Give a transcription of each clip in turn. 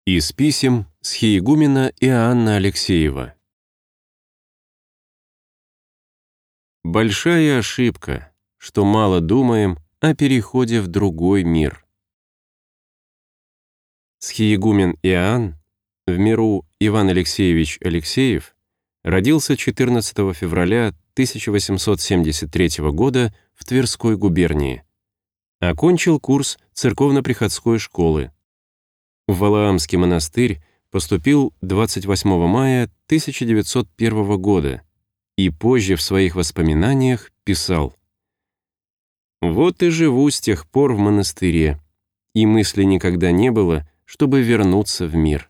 Из писем схиегумена Иоанна Алексеева. Большая ошибка, что мало думаем о переходе в другой мир. Схиегумен Иоанн, в миру Иван Алексеевич Алексеев, родился 14 февраля 1873 года в Тверской губернии. Окончил курс церковно-приходской школы. В Валаамский монастырь поступил 28 мая 1901 года и позже в своих воспоминаниях писал: «Вот и живу с тех пор в монастыре, и мысли никогда не было, чтобы вернуться в мир».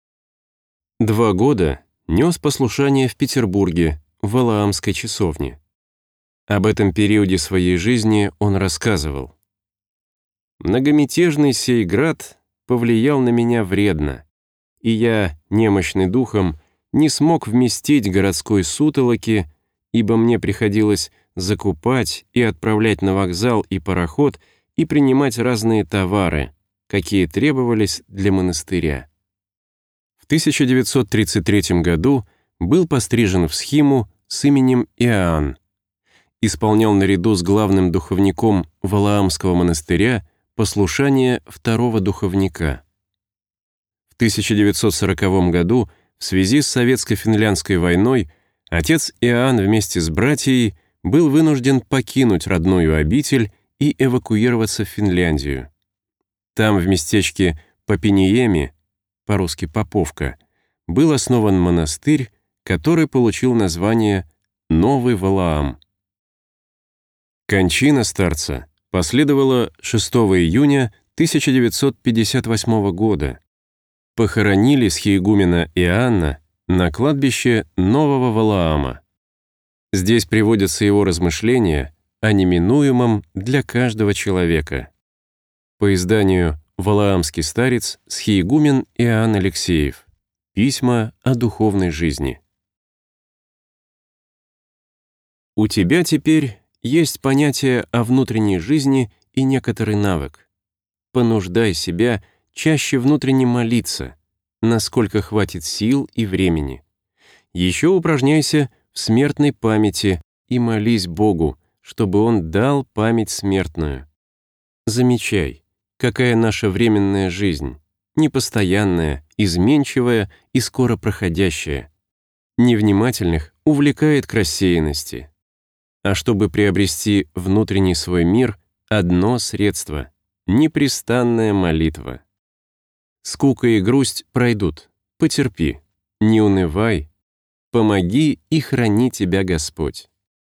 2 года нес послушание в Петербурге, в Валаамской часовне. Об этом периоде своей жизни он рассказывал: «Многомятежный сей град повлиял на меня вредно, и я, немощный духом, не смог вместить городской сутолоки, ибо мне приходилось закупать и отправлять на вокзал и пароход и принимать разные товары, какие требовались для монастыря». В 1933 году был пострижен в схиму с именем Иоанн. Исполнял наряду с главным духовником Валаамского монастыря послушание второго духовника. В 1940 году в связи с Советско-финляндской войной отец Иоанн вместе с братьей был вынужден покинуть родную обитель и эвакуироваться в Финляндию. Там, в местечке Попиниеми, по-русски Поповка, был основан монастырь, который получил название Новый Валаам. Кончина старца последовала 6 июня 1958 года. Похоронили схиегумена Иоанна на кладбище Нового Валаама. Здесь приводятся его размышления о неминуемом для каждого человека. По изданию «Валаамский старец», схиегумен Иоанн Алексеев. Письма о духовной жизни. У тебя теперь есть понятие о внутренней жизни и некоторый навык. Понуждай себя чаще внутренне молиться, насколько хватит сил и времени. Еще упражняйся в смертной памяти и молись Богу, чтобы Он дал память смертную. Замечай, какая наша временная жизнь, непостоянная, изменчивая и скоро проходящая. Невнимательных увлекает к рассеянности. А чтобы приобрести внутренний свой мир, одно средство — непрестанная молитва. Скука и грусть пройдут, потерпи, не унывай, помоги и храни тебя Господь.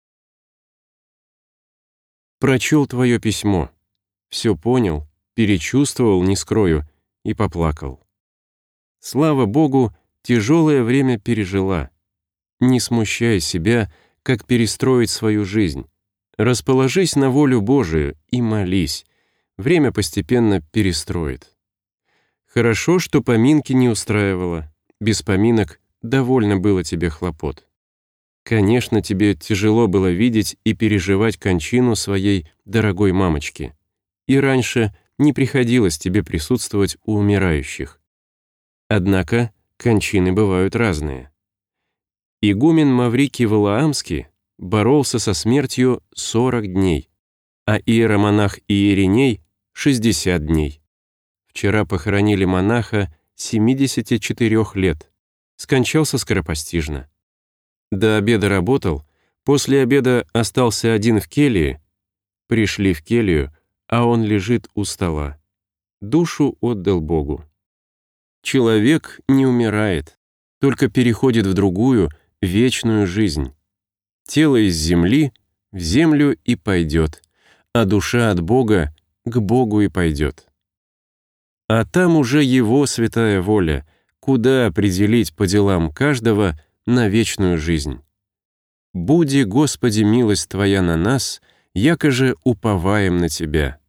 Прочел твое письмо, все понял, перечувствовал, не скрою, и поплакал. Слава Богу, тяжелое время пережила. Не смущай себя, как перестроить свою жизнь. Расположись на волю Божию и молись. Время постепенно перестроит. Хорошо, что поминки не устраивала. Без поминок довольно было тебе хлопот. Конечно, тебе тяжело было видеть и переживать кончину своей дорогой мамочки. И раньше не приходилось тебе присутствовать у умирающих. Однако кончины бывают разные. Игумен Маврикий Валаамский боролся со смертью 40 дней, а иеромонах Иериней — 60 дней. Вчера похоронили монаха 74 лет, скончался скоропостижно. До обеда работал, после обеда остался один в келье. Пришли в келью, а он лежит у стола. Душу отдал Богу. Человек не умирает, только переходит в другую, вечную жизнь. Тело из земли в землю и пойдет, а душа от Бога к Богу и пойдет. А там уже Его святая воля, куда определить по делам каждого на вечную жизнь. «Буди, Господи, милость Твоя на нас, яко же уповаем на Тебя».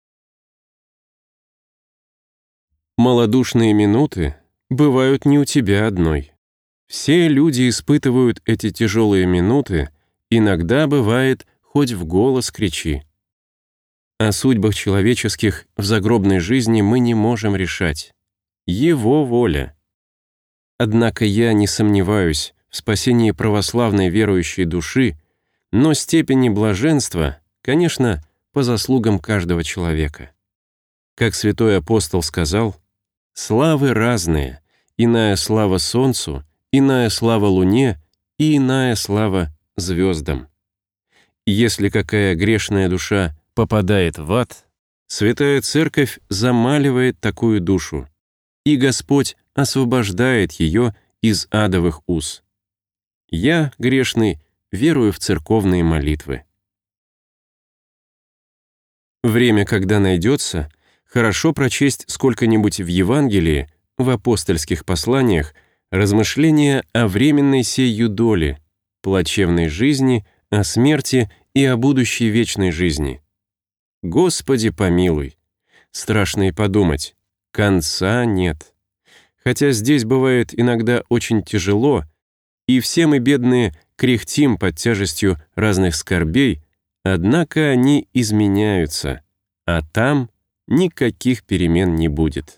Малодушные минуты бывают не у тебя одной. Все люди испытывают эти тяжелые минуты, иногда бывает, хоть в голос кричи. О судьбах человеческих в загробной жизни мы не можем решать. Его воля. Однако я не сомневаюсь в спасении православной верующей души, но степени блаженства, конечно, по заслугам каждого человека. Как святой апостол сказал, «Славы разные, иная слава солнцу, иная слава луне и иная слава звездам». Если какая грешная душа попадает в ад, Святая Церковь замаливает такую душу, и Господь освобождает ее из адовых уз. Я, грешный, верую в церковные молитвы. Время, когда найдется, хорошо прочесть сколько-нибудь в Евангелии, в апостольских посланиях, размышления о временной сей юдоле, плачевной жизни, о смерти и о будущей вечной жизни. Господи помилуй! Страшно и подумать, конца нет. Хотя здесь бывает иногда очень тяжело, и все мы, бедные, кряхтим под тяжестью разных скорбей, однако они изменяются, а там никаких перемен не будет.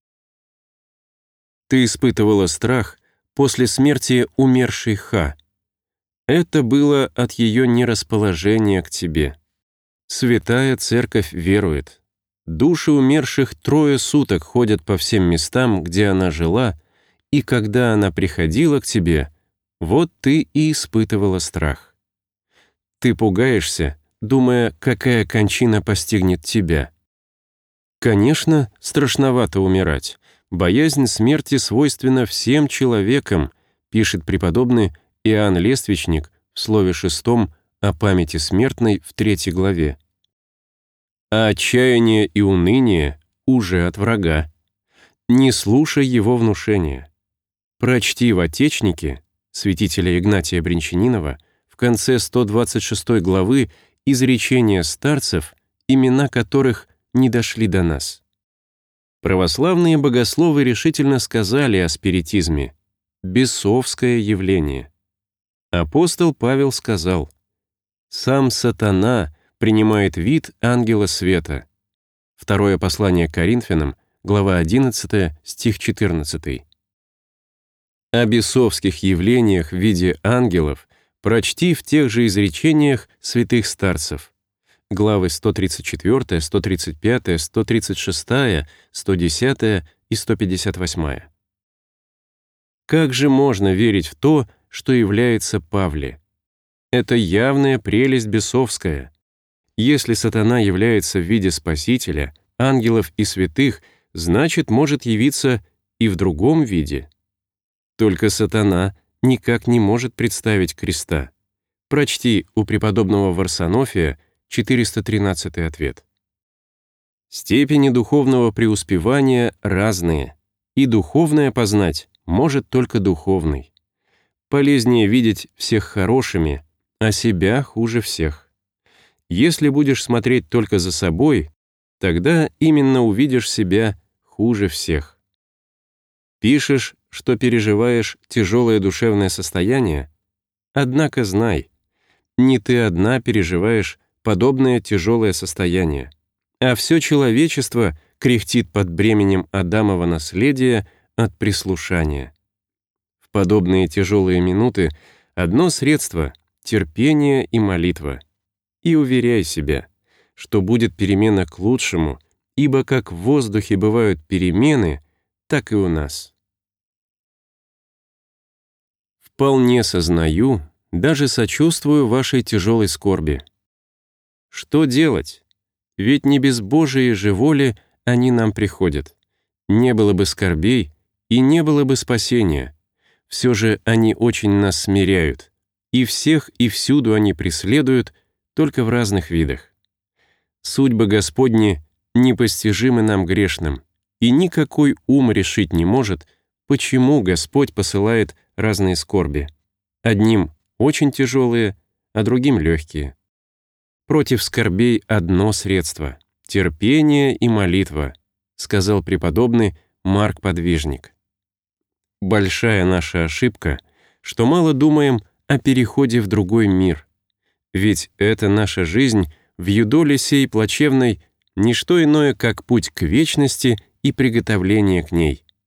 Ты испытывала страх после смерти умершей Ха. Это было от ее нерасположения к тебе. Святая Церковь верует. Души умерших 3 суток ходят по всем местам, где она жила, и когда она приходила к тебе, вот ты и испытывала страх. Ты пугаешься, думая, какая кончина постигнет тебя. Конечно, страшновато умирать. Боязнь смерти свойственна всем человекам, пишет преподобный Иоанн Лествичник в слове 6 о памяти смертной в 3 главе. А отчаяние и уныние уже от врага. Не слушай его внушения. Прочти в Отечнике святителя Игнатия Бринчанинова в конце 126 главы изречения старцев, имена которых не дошли до нас. Православные богословы решительно сказали о спиритизме — бесовское явление. Апостол Павел сказал: «Сам сатана принимает вид ангела света». Второе послание к Коринфянам, глава 11, стих 14. О бесовских явлениях в виде ангелов прочти в тех же изречениях святых старцев. Главы 134, 135, 136, 110 и 158. Как же можно верить в то, что является Павле? Это явная прелесть бесовская. Если сатана является в виде Спасителя, ангелов и святых, значит, может явиться и в другом виде. Только сатана никак не может представить креста. Прочти у преподобного Варсонофия 413 ответ. Степени духовного преуспевания разные, и духовное познать может только духовный. Полезнее видеть всех хорошими, а себя хуже всех. Если будешь смотреть только за собой, тогда именно увидишь себя хуже всех. Пишешь, что переживаешь тяжелое душевное состояние? Однако знай, не ты одна переживаешь подобное тяжелое состояние, а все человечество кряхтит под бременем Адамова наследия от прислушания. В подобные тяжелые минуты одно средство — терпение и молитва. И уверяй себя, что будет перемена к лучшему, ибо как в воздухе бывают перемены, так и у нас. Вполне сознаю, даже сочувствую вашей тяжелой скорби. Что делать? Ведь не без Божией же воли они нам приходят. Не было бы скорбей, и не было бы спасения. Все же они очень нас смиряют, и всех и всюду они преследуют, только в разных видах. Судьбы Господни непостижимы нам грешным, и никакой ум решить не может, почему Господь посылает разные скорби. Одним очень тяжелые, а другим легкие. Против скорбей одно средство — терпение и молитва, сказал преподобный Марк Подвижник. Большая наша ошибка, что мало думаем о переходе в другой мир. Ведь эта наша жизнь в юдоле сей плачевной — ничто иное, как путь к вечности и приготовление к ней.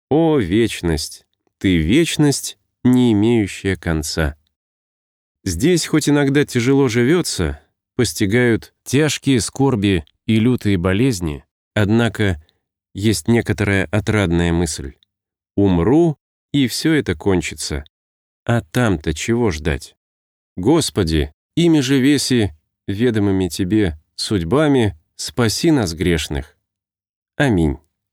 О, вечность! Ты вечность, не имеющая конца. Здесь хоть иногда тяжело живется, постигают тяжкие скорби и лютые болезни, однако есть некоторая отрадная мысль. Умру, и все это кончится. А там-то чего ждать? Господи, ими же веси, ведомыми Тебе судьбами, спаси нас грешных. Аминь.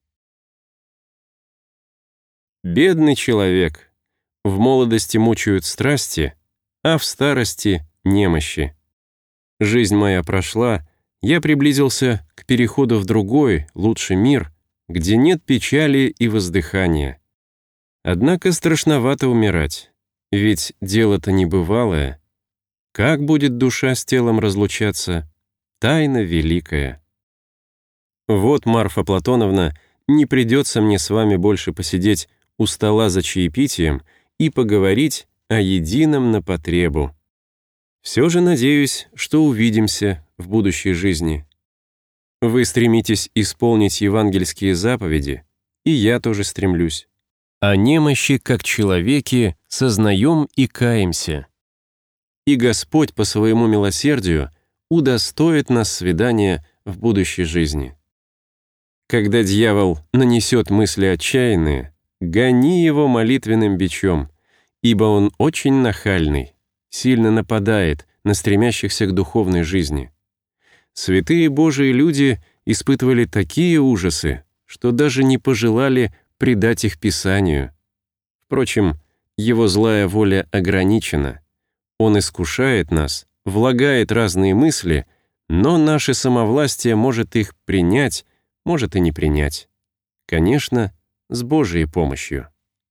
Бедный человек. В молодости мучают страсти, а в старости — немощи. Жизнь моя прошла, я приблизился к переходу в другой, лучший мир, где нет печали и воздыхания. Однако страшновато умирать, ведь дело-то небывалое. Как будет душа с телом разлучаться? Тайна великая. Вот, Марфа Платоновна, не придется мне с вами больше посидеть у стола за чаепитием и поговорить о едином на потребу. Все же надеюсь, что увидимся в будущей жизни. Вы стремитесь исполнить евангельские заповеди, и я тоже стремлюсь. О немощи, как человеки, сознаем и каемся. И Господь по своему милосердию удостоит нас свидания в будущей жизни. Когда дьявол нанесет мысли отчаянные, гони его молитвенным бичом, ибо он очень нахальный, сильно нападает на стремящихся к духовной жизни. Святые Божии люди испытывали такие ужасы, что даже не пожелали предать их Писанию. Впрочем, его злая воля ограничена. Он искушает нас, влагает разные мысли, но наше самовластие может их принять, может и не принять. Конечно, с Божией помощью.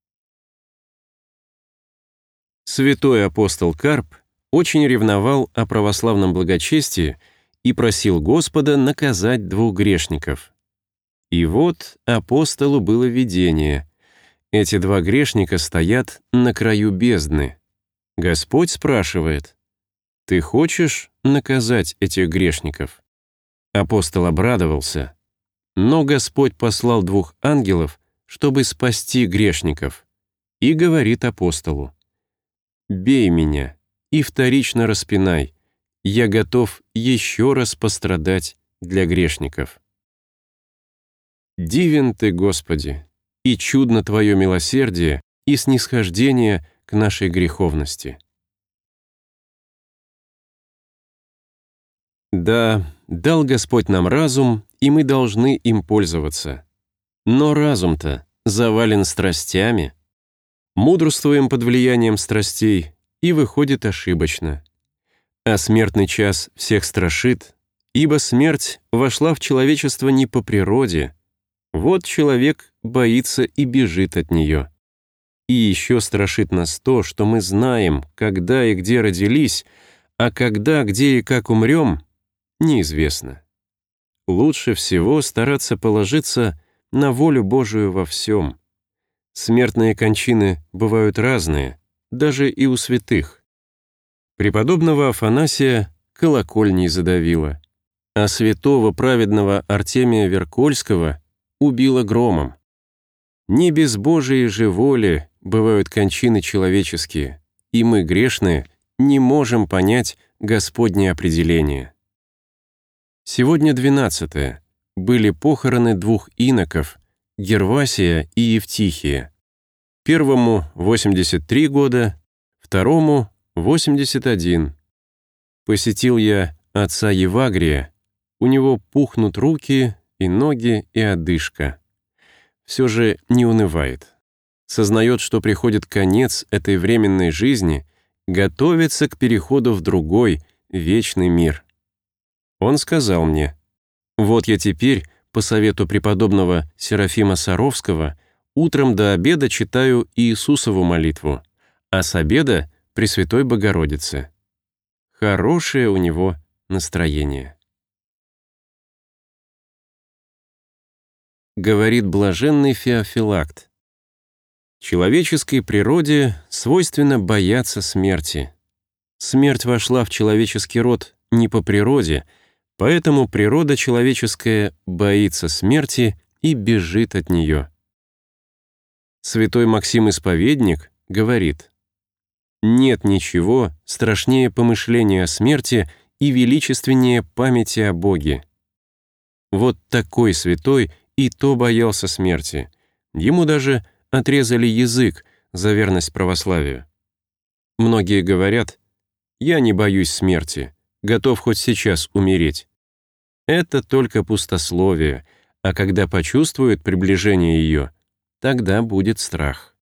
Святой апостол Карп очень ревновал о православном благочестии и просил Господа наказать 2 грешников. И вот апостолу было видение. Эти 2 грешника стоят на краю бездны. Господь спрашивает: «Ты хочешь наказать этих грешников?» Апостол обрадовался. Но Господь послал 2 ангелов, чтобы спасти грешников, и говорит апостолу: «Бей меня и вторично распинай, я готов еще раз пострадать для грешников». Дивен Ты, Господи, и чудно Твое милосердие и снисхождение к нашей греховности. Да, дал Господь нам разум, и мы должны им пользоваться. Но разум-то завален страстями. Мудрствуем под влиянием страстей, и выходит ошибочно. А смертный час всех страшит, ибо смерть вошла в человечество не по природе. Вот человек боится и бежит от нее. И еще страшит нас то, что мы знаем, когда и где родились, а когда, где и как умрем, неизвестно. Лучше всего стараться положиться на волю Божию во всем. Смертные кончины бывают разные, даже и у святых. Преподобного Афанасия колокольней задавило, а святого праведного Артемия Веркольского убило громом. Не без Божией же воли бывают кончины человеческие, и мы, грешные, не можем понять Господнее определение. Сегодня 12-е. Были похороны 2 иноков, Гервасия и Евтихия. Первому 83 года, второму 81. Посетил я отца Евагрия, у него пухнут руки и ноги и одышка. Все же не унывает. Сознает, что приходит конец этой временной жизни, готовится к переходу в другой, вечный мир. Он сказал мне: «Вот я теперь, по совету преподобного Серафима Саровского, утром до обеда читаю Иисусову молитву, а с обеда — Пресвятой Богородице». Хорошее у него настроение. Говорит блаженный Феофилакт: «Человеческой природе свойственно бояться смерти. Смерть вошла в человеческий род не по природе, поэтому природа человеческая боится смерти и бежит от нее. Святой Максим Исповедник говорит: «Нет ничего страшнее помышления о смерти и величественнее памяти о Боге». Вот такой святой и то боялся смерти. Ему даже отрезали язык за верность православию. Многие говорят: «Я не боюсь смерти, готов хоть сейчас умереть». Это только пустословие, а когда почувствуют приближение ее, тогда будет страх.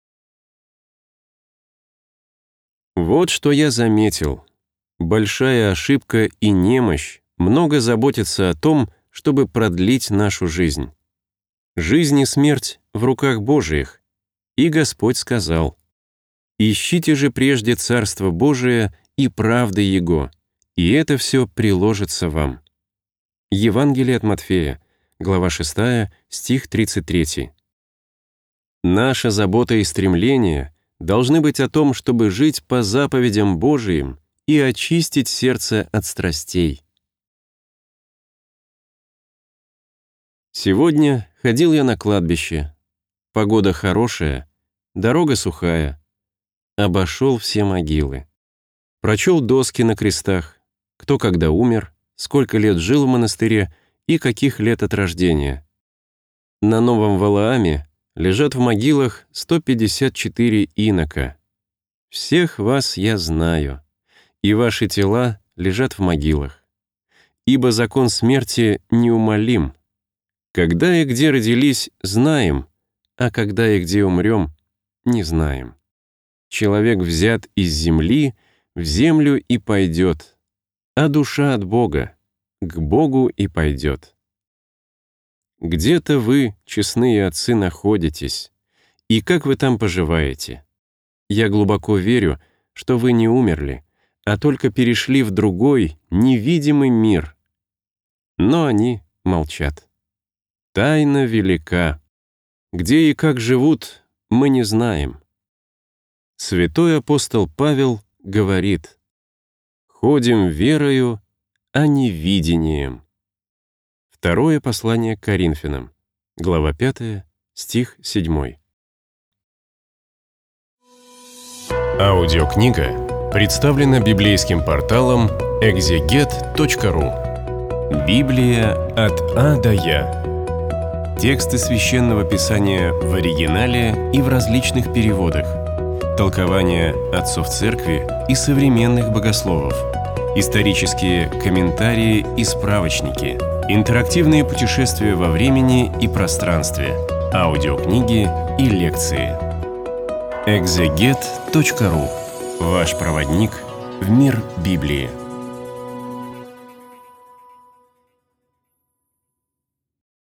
Вот что я заметил. Большая ошибка и немощь много заботиться о том, чтобы продлить нашу жизнь. Жизнь и смерть в руках Божиих. И Господь сказал: «Ищите же прежде Царство Божие и правды Его, и это все приложится вам». Евангелие от Матфея, глава 6, стих 33. Наша забота и стремление должны быть о том, чтобы жить по заповедям Божиим и очистить сердце от страстей. Сегодня ходил я на кладбище. Погода хорошая, дорога сухая. Обошел все могилы. Прочел доски на крестах, кто когда умер, сколько лет жил в монастыре и каких лет от рождения. На Новом Валааме лежат в могилах 154 инока. Всех вас я знаю, и ваши тела лежат в могилах. Ибо закон смерти неумолим. Когда и где родились, знаем, а когда и где умрем, не знаем. Человек взят из земли, в землю и пойдет, а душа от Бога, к Богу и пойдет. Где-то вы, честные отцы, находитесь, и как вы там поживаете? Я глубоко верю, что вы не умерли, а только перешли в другой, невидимый мир. Но они молчат. Тайна велика. Где и как живут, мы не знаем. Святой апостол Павел говорит: «Ходим верою, а не видением». Второе послание к Коринфянам, глава 5, стих 7. Аудиокнига представлена библейским порталом exeget.ru. Библия от А до Я. Тексты Священного Писания в оригинале и в различных переводах. Толкования отцов церкви и современных богословов. Исторические комментарии и справочники. Интерактивные путешествия во времени и пространстве. Аудиокниги и лекции. exeget.ru. Ваш проводник в мир Библии.